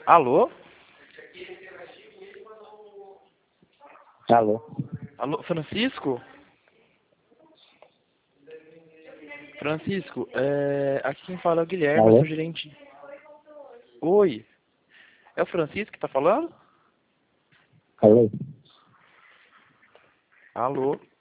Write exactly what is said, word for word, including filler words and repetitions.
Alô? Alô? Alô, Francisco? Francisco, é... aqui quem fala é o Guilherme, eu Alô? sou gerente. Oi, é o Francisco que tá falando? Alô? Alô?